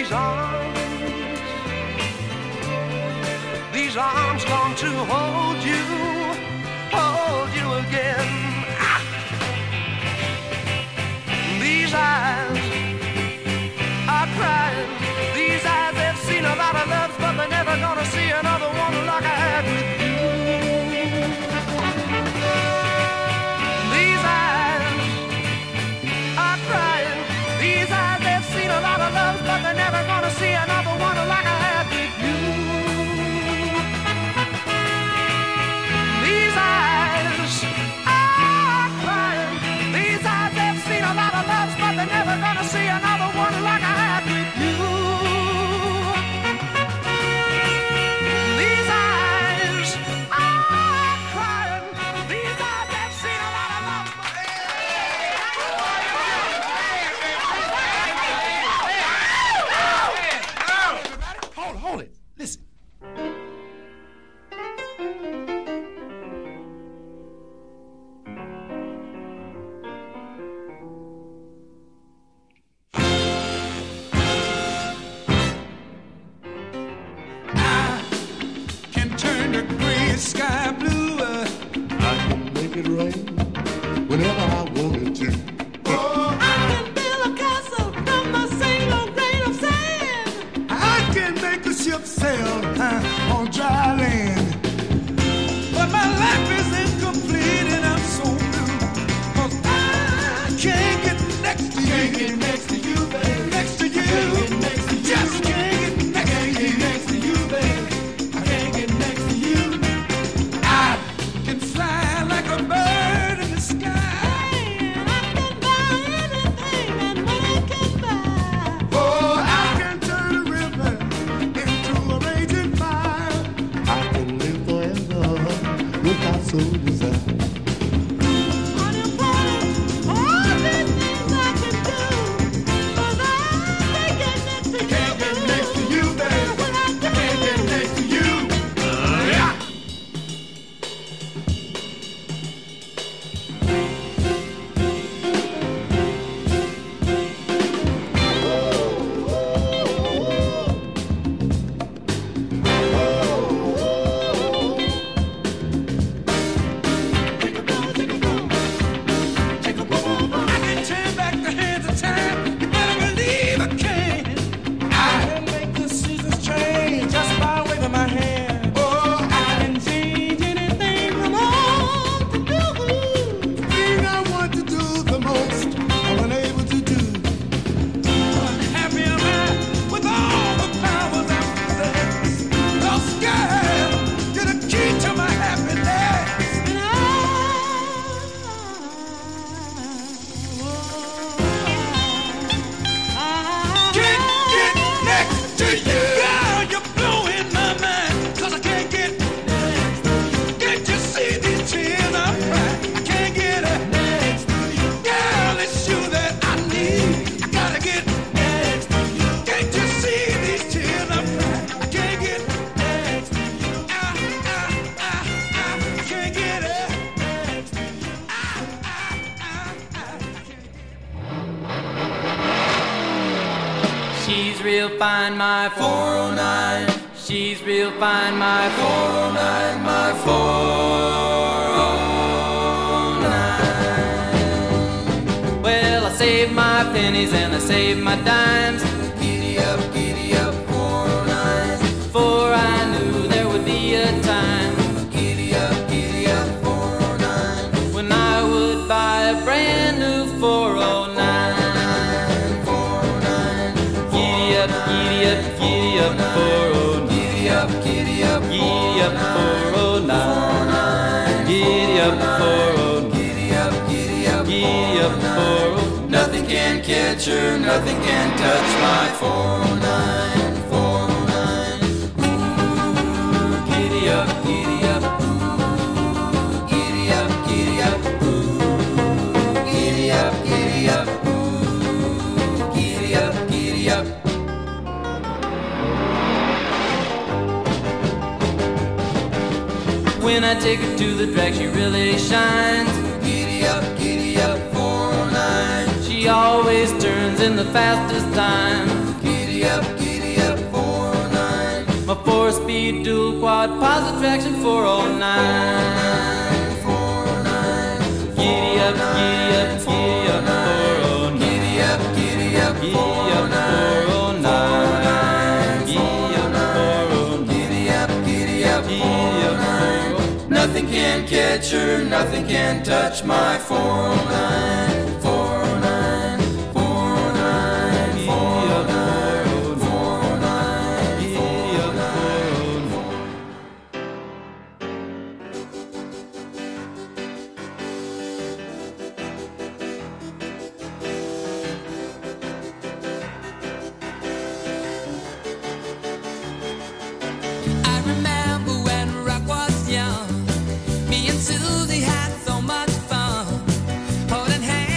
These arms long to hold you again. Ah. These eyes are crying. These eyes have seen a lot of loves, but they're never gonna see another one like I had with you. These eyes are crying. These eyes have seen a lot of loves, but they're never gonna see another one like I had with you. These eyes are crying. These eyes have seen a lot of loves, but they're never gonna see another one like I had with you. These eyes are crying. These eyes have seen a lot of love. Hold it. Listen. Sky blue, I can make it rain whenever I wanted to. Oh, I can build a castle from a single grain of sand. I can make a ship sail on dry land. But my life is incomplete and I'm so blue, 'cause I can't get next to you. Can't get next to you, baby. Next to you. Can't get next to you. Just can't get next to you. Next to you, baby. I can't get next to you. I can fly like a bird in the sky. And I can buy anything and when I can buy. Oh, I can turn a river into a raging fire. I can live forever without so desire. Unemployment, all these things I can do, 'cause I can't get next to you. Can't get next to you, baby. When I I can't get next to you. Yeah. I can turn back the hands of time. You better believe I can. I can make the seasons change just by waving my hand. Oh, I can change anything I want to do. The thing I want to do the most, I'm unable to do. Happy am I with all the powers I possess. Lost girl, you're the key to my happiness. Can't get next to you. Girl, you're blowing my mind, 'cause I can't get next to you. Can't you see these tears I'm crying? I can't get next to you. Girl, it's you that I need. I gotta get next to you. Can't you see these tears I'm crying? I can't get next to you. I can't get next to you. She's real fine, my 409. She's real fine, my 409, my 409. Well, I saved my pennies and I saved my dimes. Giddy up, 409. For I knew there would be a time. Giddy up, 409. When I would buy a brand new 409. 409. Giddy up, 409. Giddy up, 409. Giddy up, 409. Giddy up, 409. Nothing can catch her, nothing can touch my 409. 409. Ooh, giddy up, ooh, giddy up, ooh, giddy up, ooh, giddy up. When I take her to the track, she really shines. Giddy up, 409. She always turns in the fastest time. Giddy up, speed, dual quad, positive traction, 409. Giddy up, giddy up, giddy up, 409. Giddy up, giddy up, 409. Giddy up, 409. Giddy up, giddy up, 409. Nothing can catch her, nothing can touch my 409. 409, 409, 409, 409, giddy up, 409. I remember when rock was young. Me and Susie had so much fun, holding hands.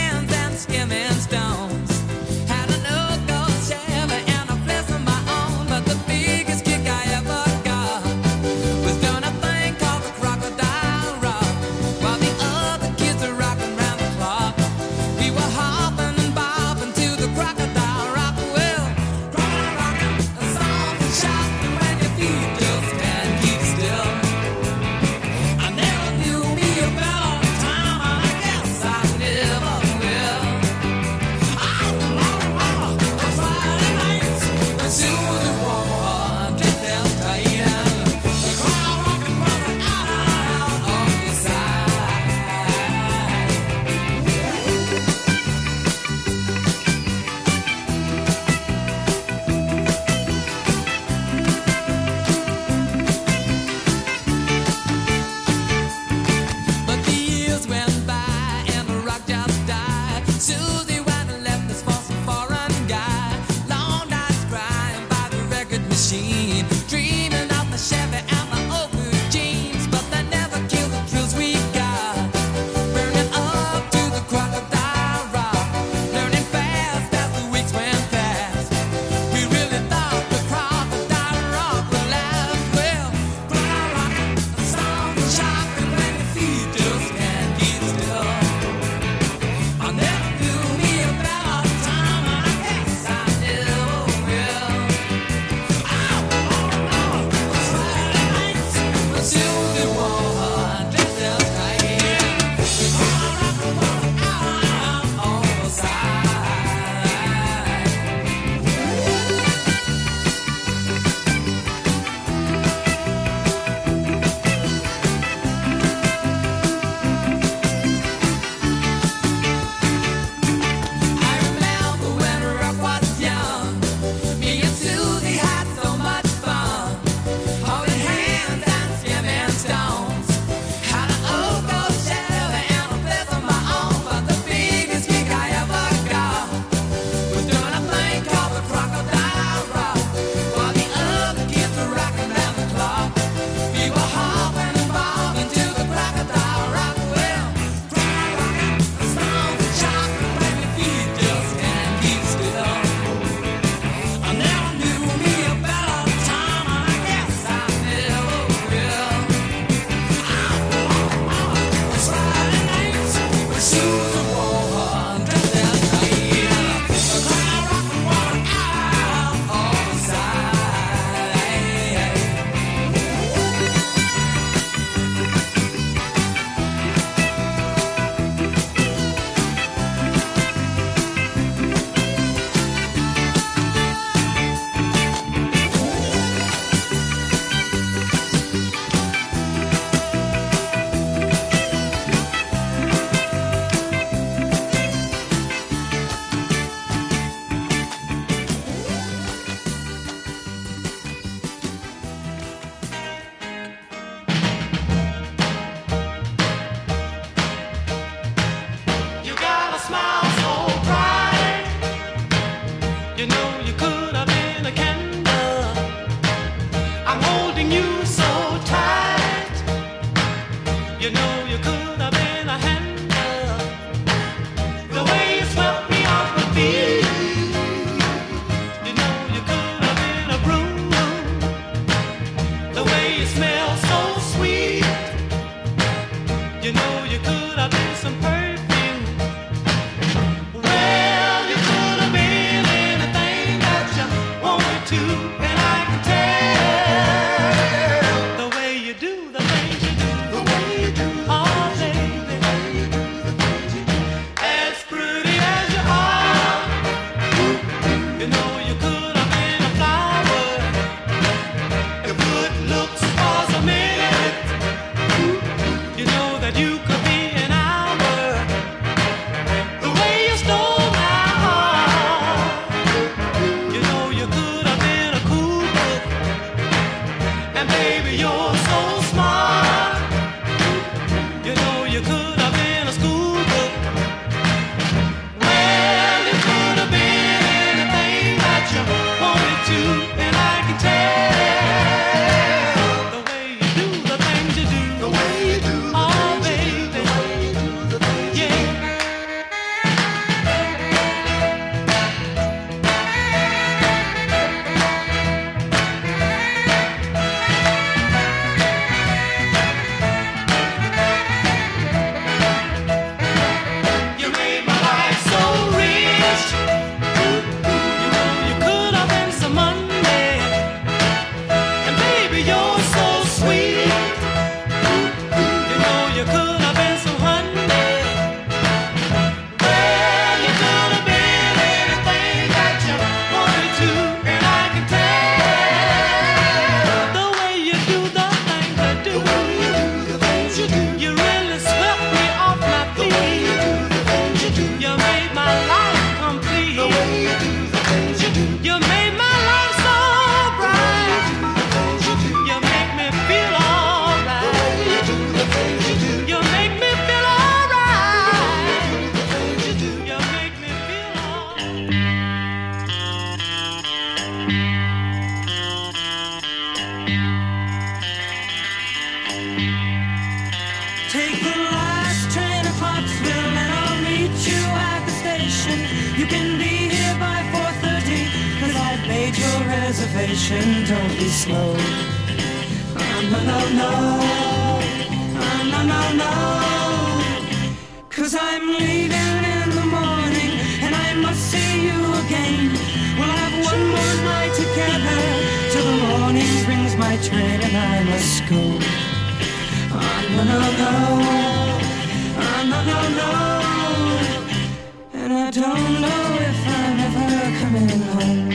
reservation, don't be slow. No, no, no. No, no, no. 'Cause I'm leaving in the morning and I must see you again. We'll have one more night together till the morning brings my train and I must go. No, no, no. No, no, no. And I don't know if I'm ever coming home.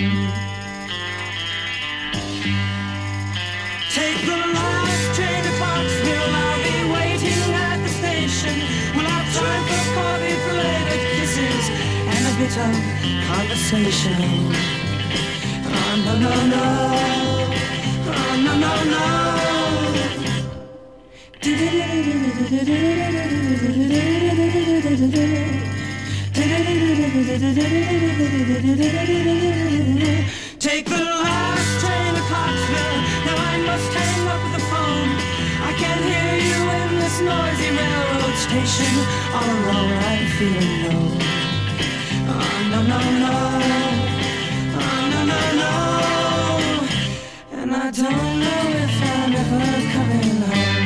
Take the last train to Foxville, I'll be waiting at the station. We'll have time for coffee, belated kisses, and a bit of conversation. No, no, no. No, no, no. Take the last train to Clarksville. Now I must hang up the phone. I can't hear you in this noisy railroad station. All alone I'm feeling low. No, no, no. No, no, no. And I don't know if I'm ever coming home.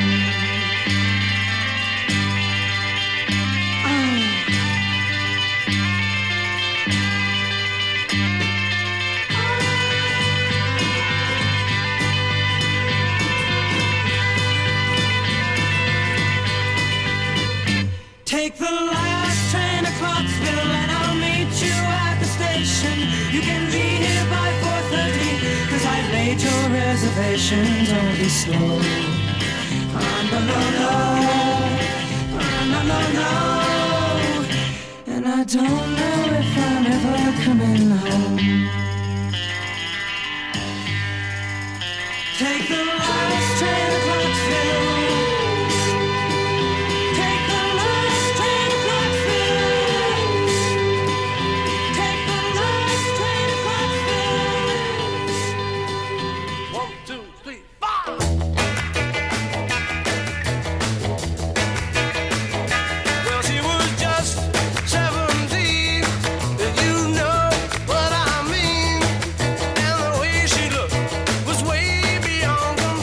Take the last train to Clarksville and I'll meet you at the station. You can be here by 4:30, 'cause I've made your reservation, don't be slow. No, no, no. No, no, no. And I don't know if I'm ever coming home. Take the last train to Clarksville. Was way beyond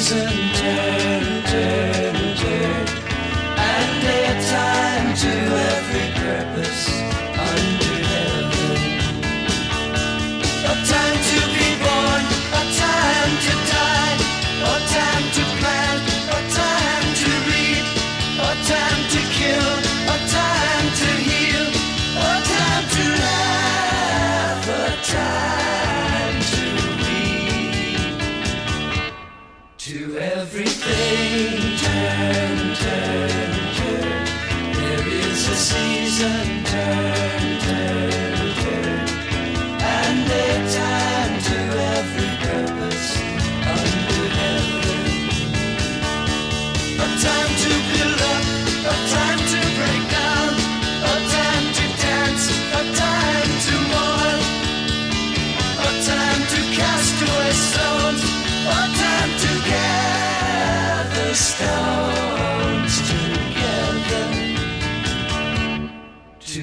season turn, turn, turn, and a time to every purpose under heaven. A time to be born, a time to die, a time to plant, a time to reap, a time to kill, a time to heal, a time to laugh, a time to weep. To everything turn, turn, turn. There is a season turn, turn, turn, and a time to every purpose under heaven. A time to build up, a time to break down, a time to dance, a time to mourn, a time to cast away stones, a time to gather stones together. To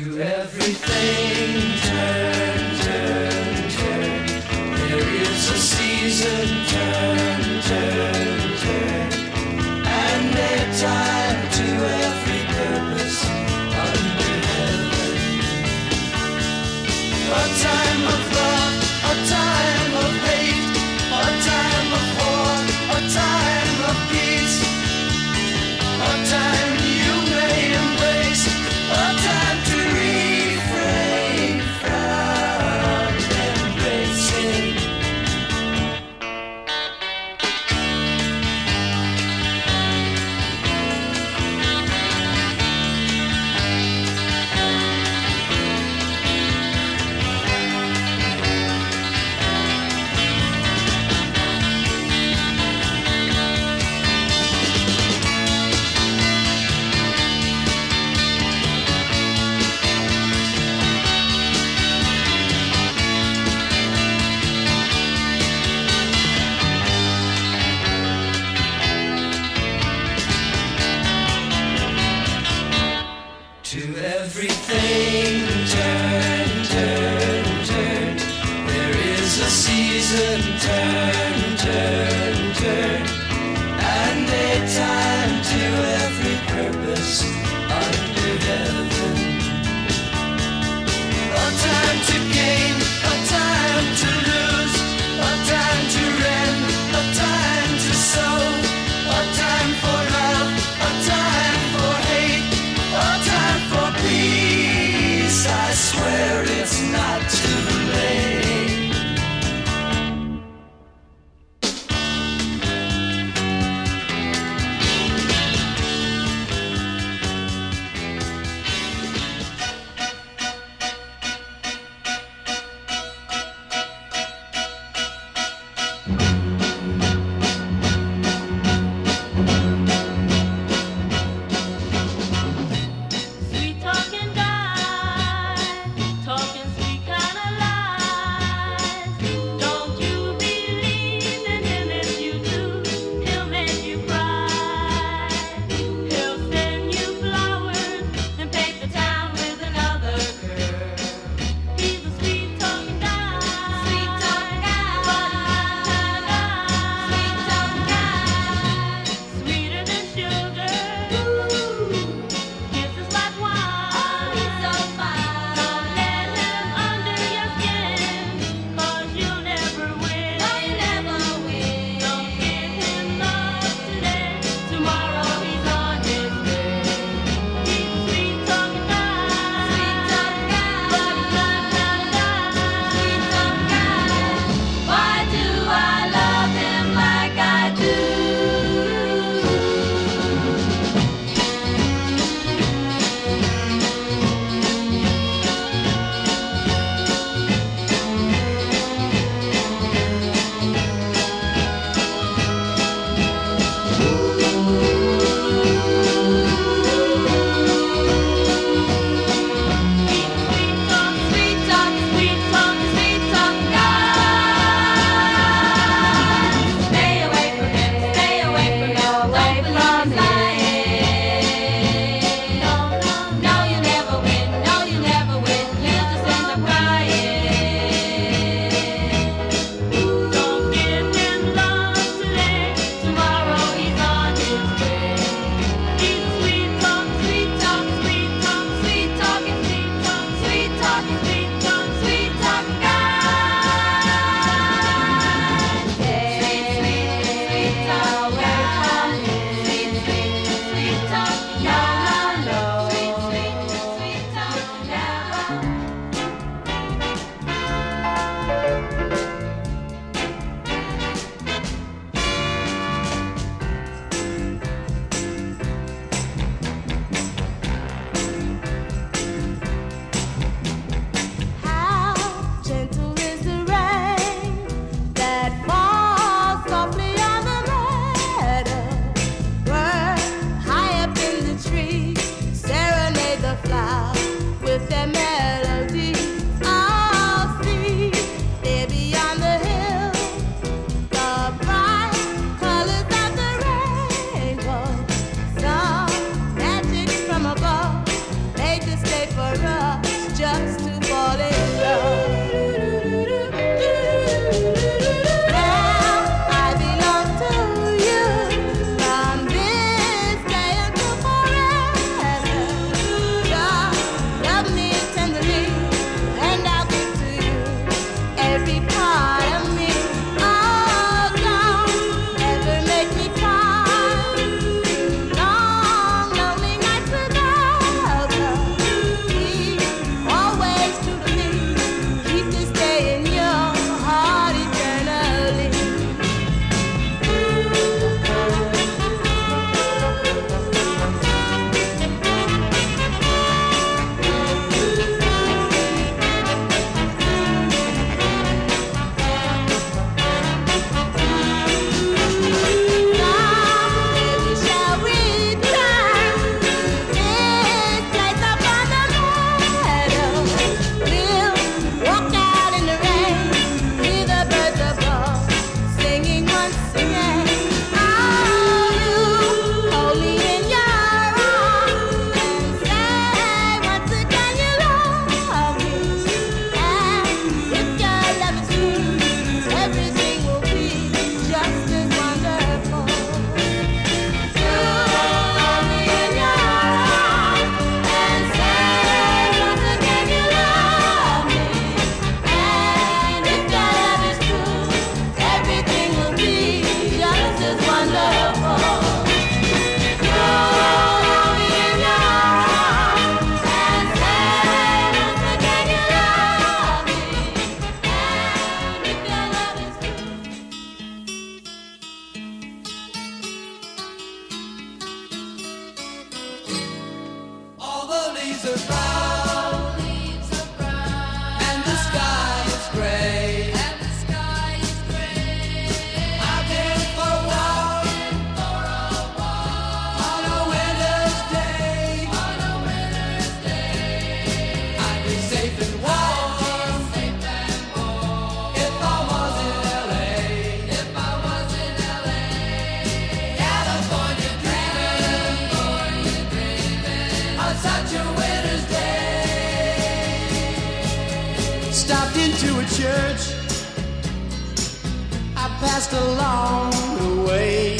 passed along the way.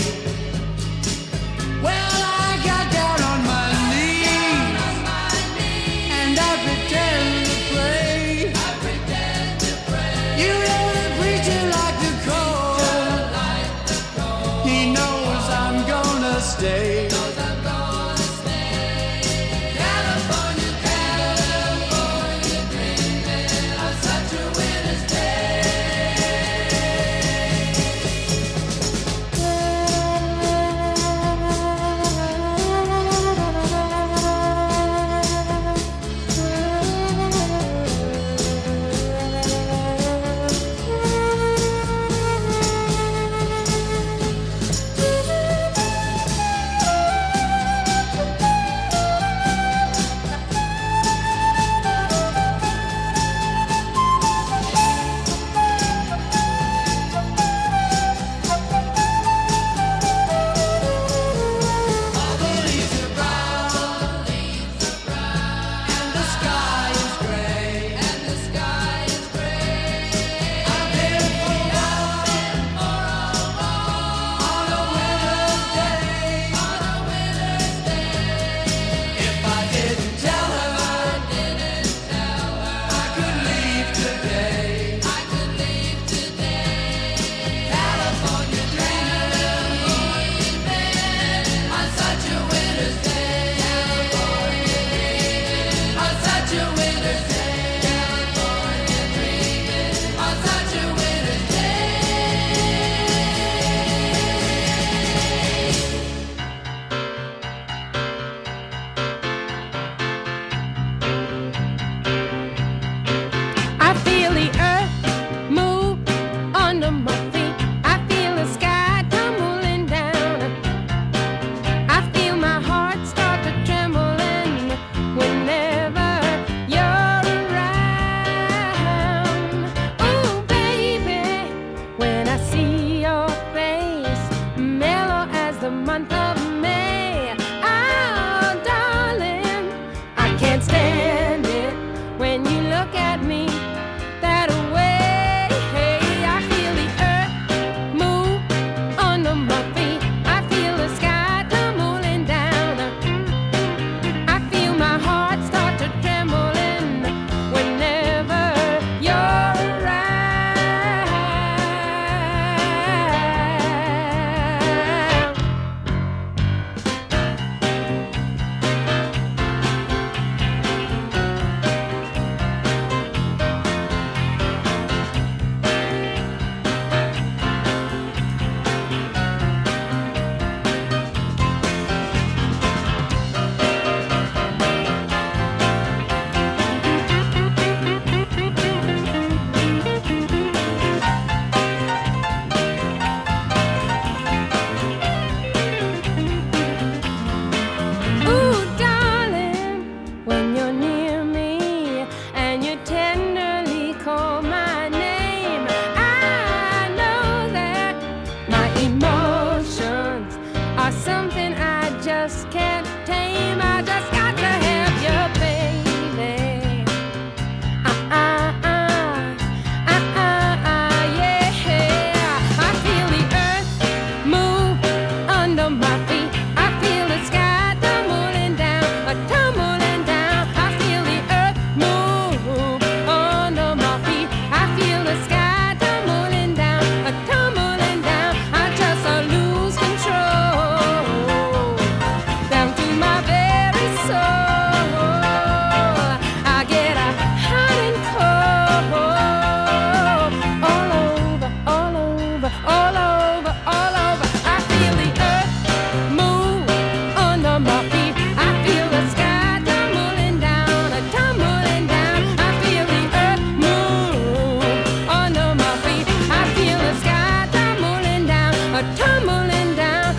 Well, I got down on my knees and I pretend to pray. You know the preacher like the cold. He knows I'm gonna stay.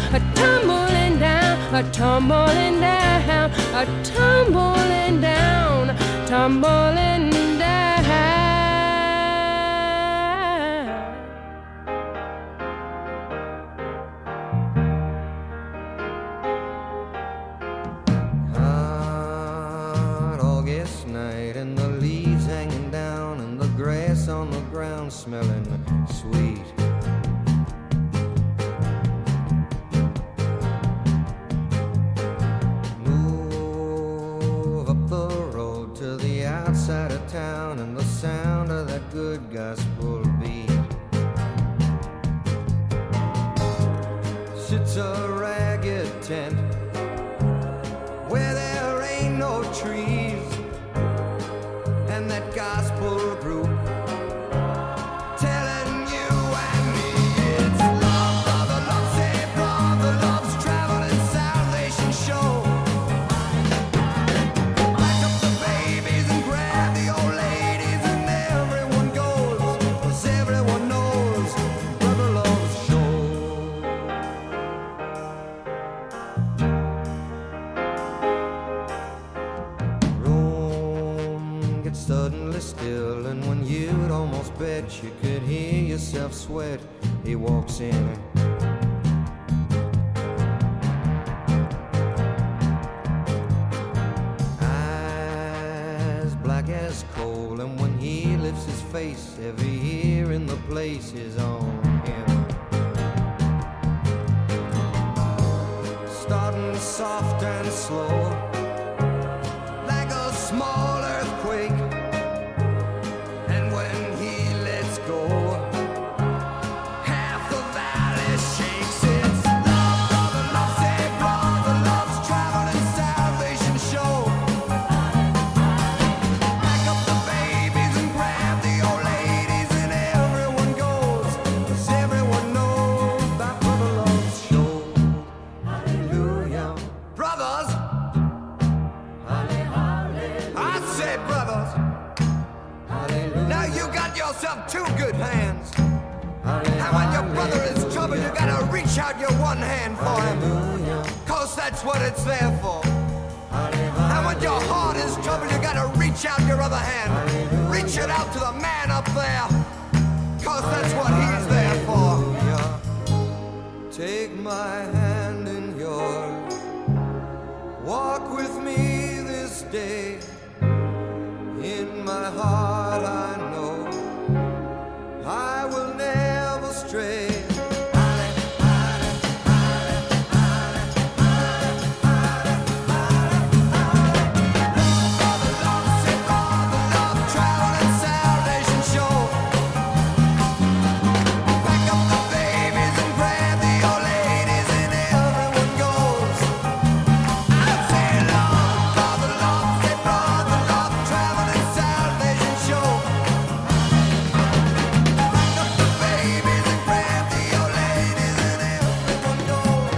a tumbling down, a tumbling down, a tumbling down, tumbling down. Hot August night and the leaves hanging down and the grass on the ground smelling sweet. Move up the road to the outside of town and the sound of that good gospel beat. Sits a ragged tent where there ain't no trees, and that gospel group telling you and me it's love, brother, love, say brother, love's traveling salvation show. Back up the babies and grab the old ladies and everyone goes, 'cause everyone knows brother loves show. Room gets suddenly still, and when you'd almost bet you could hear yourself sweat, he walks in. Eyes black as coal, and when he lifts his face, every ear in the place is on him. Starting soft and slow, like a small earthquake, and when he lets go, half the valley shakes. It's love, brother, love, say brother, love's traveling salvation show. Back up the babies and grab the old ladies, and everyone goes, 'cause everyone knows that brother loves show. Hallelujah, brothers. I say, brothers, now you got yourself two good hands. And when your brother is trouble, you gotta reach out your one hand for him, 'cause that's what it's there for. And when your heart is trouble, you gotta reach out your other hand. Reach it out to the man up there, 'cause that's what he's there for. Take my hand in yours, walk with me this day. In my heart I know I will never stray. Traveling salvation show. Back up the babies and grab the old ladies, and everyone goes. I say love, brother, love, say brother, love, traveling salvation show. Back up the babies and grab the old ladies, and everyone goes.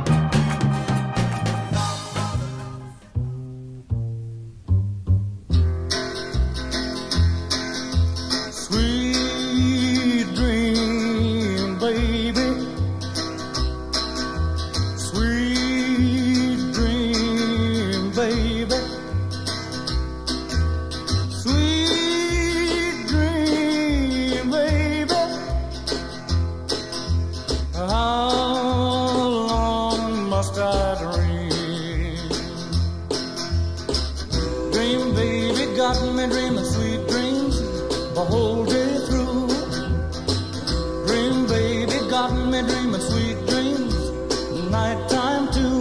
Love, brother, Sweet dream, baby. Sweet dream, baby. Sweet dream, baby. How long must I dream? Dream, baby, got me dreaming sweet dreams the whole day through. Dream, baby, got me dreaming sweet dreams, nighttime too.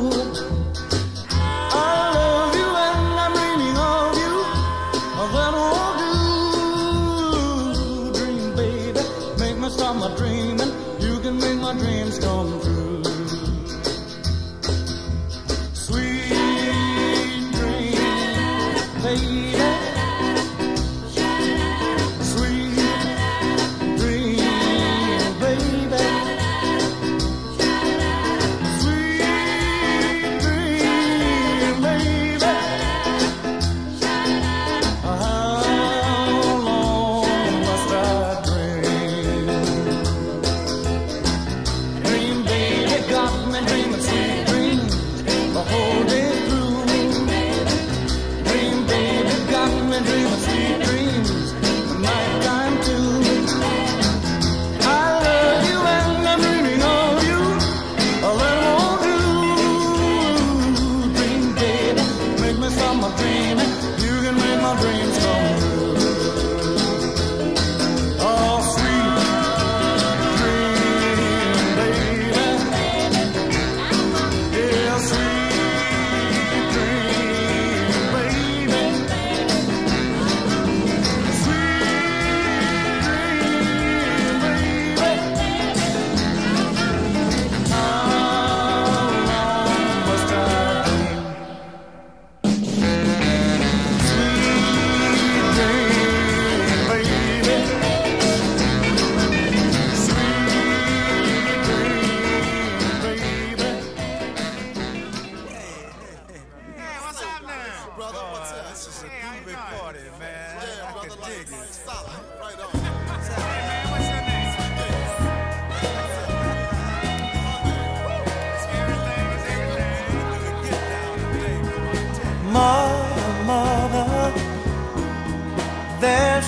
I love you and I'm dreaming of you, that won't do. Dream, baby, make me stop my dreaming, you can make my dreams come true. Sweet dream, baby. Sweet dream, baby. Sweet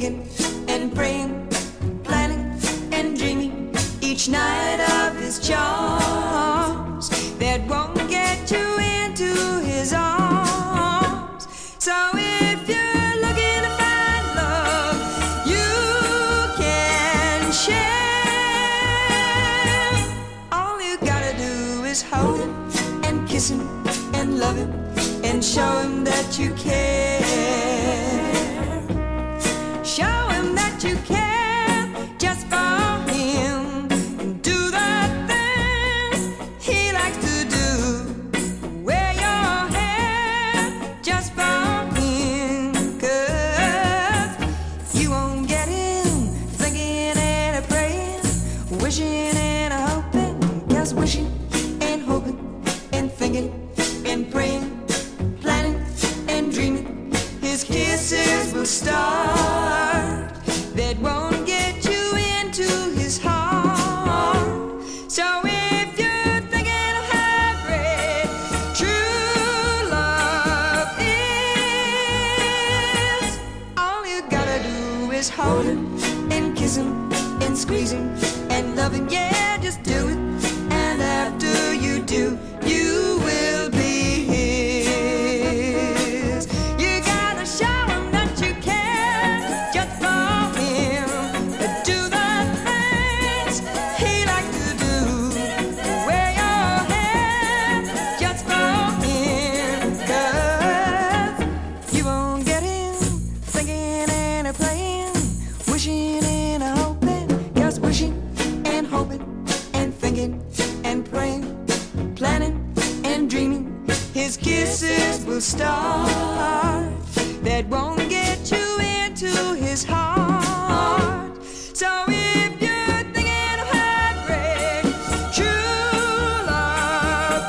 thinking and praying, planning and dreaming each night of his charms that won't get you into his arms. So if you're looking to find love, you can share. All you gotta do is hold him and kiss him and love him and show him that you care. Show him that you care just for him. And do the things he likes to do. Wear your hair just for him. 'Cause you won't get him thinking and a praying, wishing and a hoping. 'Cause wishing and hoping and thinking and praying, planning and dreaming, his kisses will start that won't get you into his heart. So if you're thinking of how great true love is, all you gotta do is hold him and kiss him and squeeze him and love him. Yeah, just do it. And after you do, you will be his. You gotta show him that you care just for him. Do the things he likes to do. Wear your hair just for him. 'Cause you won't get him thinking and a playing, wishing and a hoping. 'Cause wishing and hoping and thinking and praying, planning and dreaming, his kisses will start that won't get you into his heart. So if you're thinking of how great true love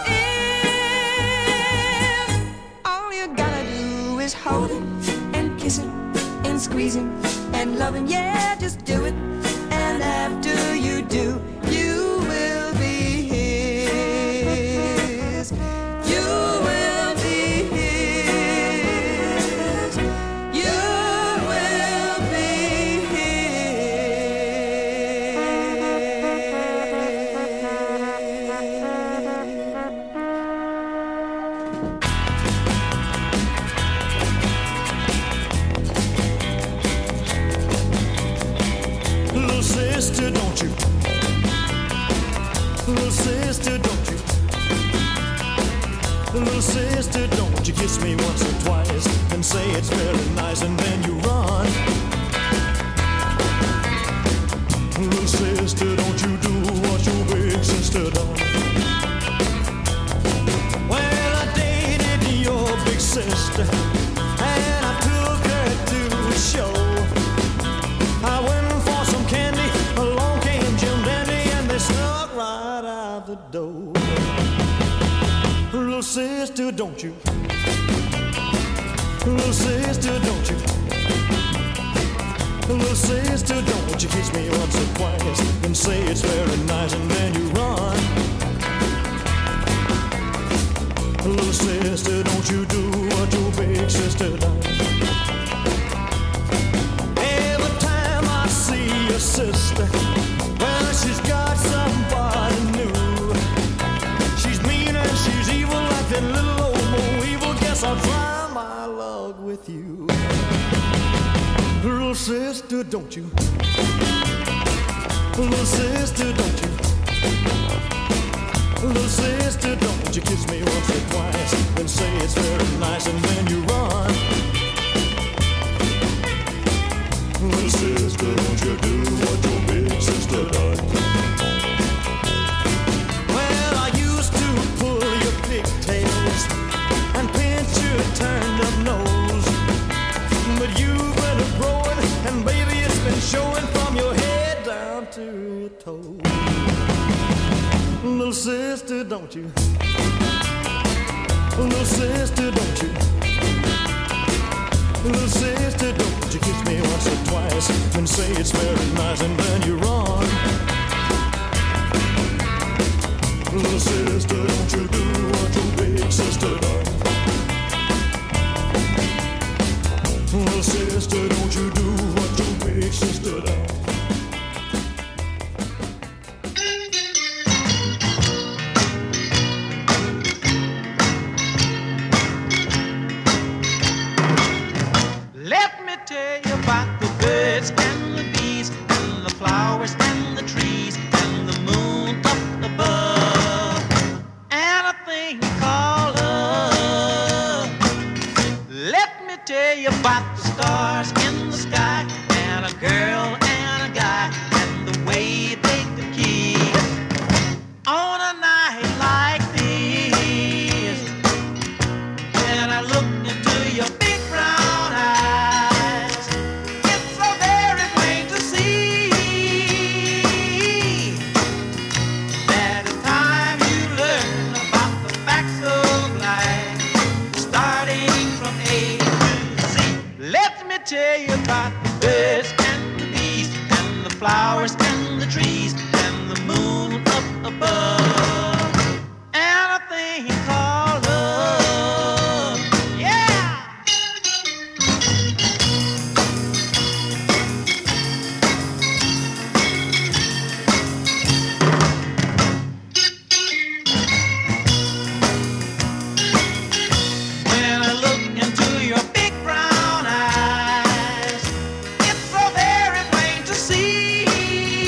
is, all you gotta do is hold him and kiss him and squeeze him and love him. Yeah, just do it. And after you do, you will be his. You will be his. You will be Little sister, don't you? Little sister, don't you? Little sister, don't you kiss me once or twice and say it's very nice and then you run. Little sister, don't you do what your big sister done. Well, I dated your big sister and I took her to a show. I went for some candy, along came Jim Dandy, and they snuck right out the door. Little sister, don't you? Little sister, don't you? Little sister, don't you kiss me once or twice and say it's very nice and then you run. Little sister, don't you do what your big sister does. Every time I see your sister, well, she's got somebody new. She's mean and she's evil like that little old Mo Evil. Guess I'll try my luck with you. Little sister, don't you? Little sister, don't you? Little sister, don't you kiss me once or twice and say it's very nice and then you run. Little sister, don't you do what your big sister does. Well, I used to pull your pigtails and pinch your turned up nose, but you've been growing and baby it's been showing from your head down to your toes. Little sister, don't you? Little sister, don't you? Little sister, don't you kiss me once or twice and say it's very nice and then you run. Little sister, don't you do what your big sister does. Little sister, don't you do what your stood up. Let me tell you about the birds and the bees and the flowers and the trees and the moon up above and a thing called love. Let me tell you about the stars in the sky and a girl and a guy and the way they could kiss on a night like this. When I look into your big brown eyes, it's so very plain to see that in time you learn about the facts of life, starting from A to Z. Let me tell you about the birds and the bees and the flowers and the trees and the moon up above and a thing called love. Yeah! When I look into your big brown eyes, it's so very plain to see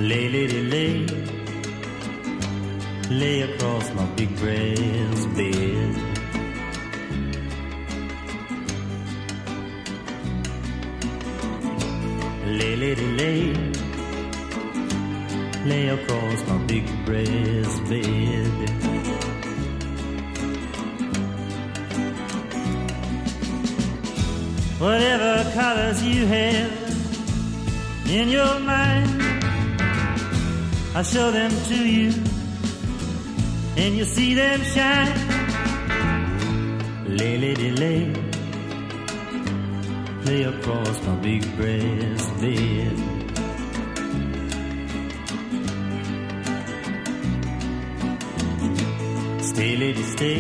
Lay, lady, lay, lay across my big brass bed. Lay, lady, lay, lay across my big brass bed. Whatever colors you have in your mind, I'll show them to you, and you'll see them shine. Lay, lady, lay, lay across my big brass bed. Stay, lady, stay,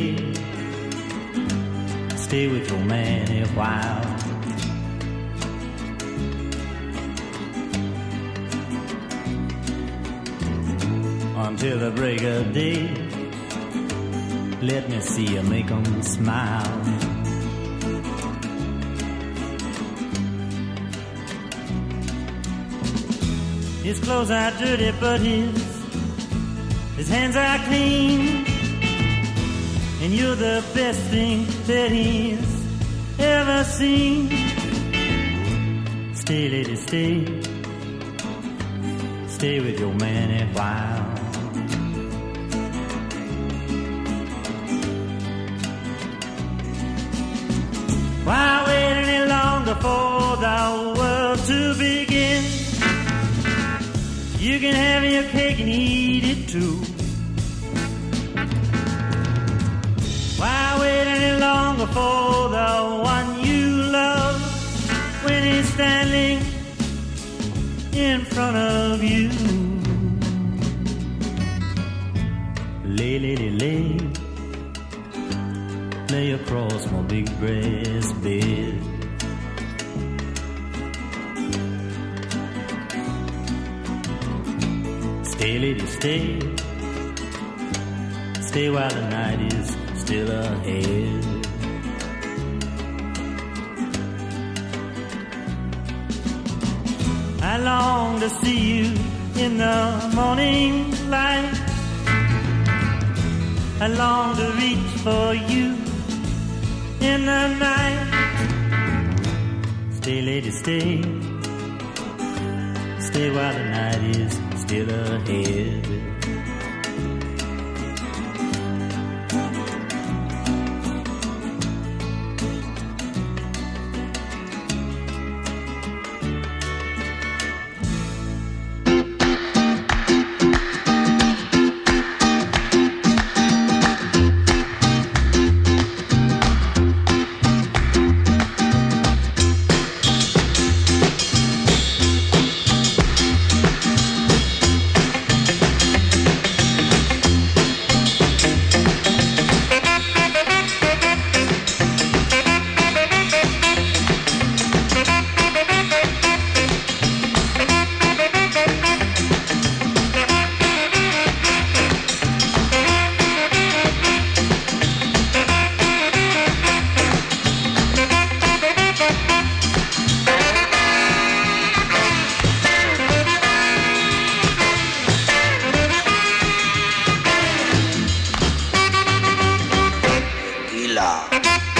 stay with your man a while. Until the break of day, let me see you make 'em smile. His clothes are dirty, but his hands are clean, and you're the best thing that he's ever seen. Stay, lady, stay, stay with your man a while. Why wait any longer for the world to begin? You can have your cake and eat it too. Why wait any longer for the one you love when he's standing in front of you? Lay, lady, lay, lay across my big brass bed. Stay, lady, stay, stay while the night is still ahead. I long to see you in the morning light. I long to reach for you in the night. Stay, lady, stay, stay while the night is still ahead. Tequila.